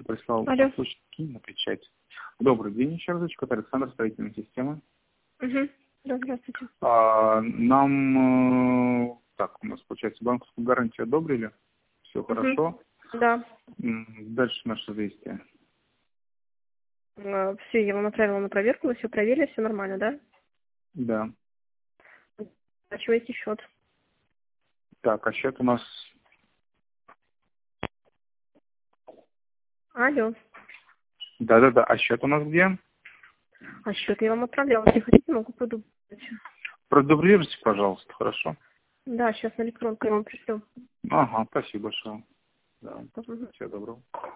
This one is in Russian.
прислал Алло. послушники на печать. Добрый день еще разочек. Это Александр, строительная система. Угу. Да, здравствуйте. Нам, так, у нас, получается, банковскую гарантию одобрили. Все хорошо. Да. Дальше наше действие. Все, я вам отправила на проверку, вы все проверили, все нормально, да? Да. Оплачиваете счет. Так, а счет у нас... Алло. Да-да-да, а счет у нас где? А счет я вам отправляла. Если хотите, могу продублировать. Продублируйте, пожалуйста, хорошо? Да, сейчас на электронку я вам пришлю. Ага, спасибо большое. Да. Мгм. Всего доброго.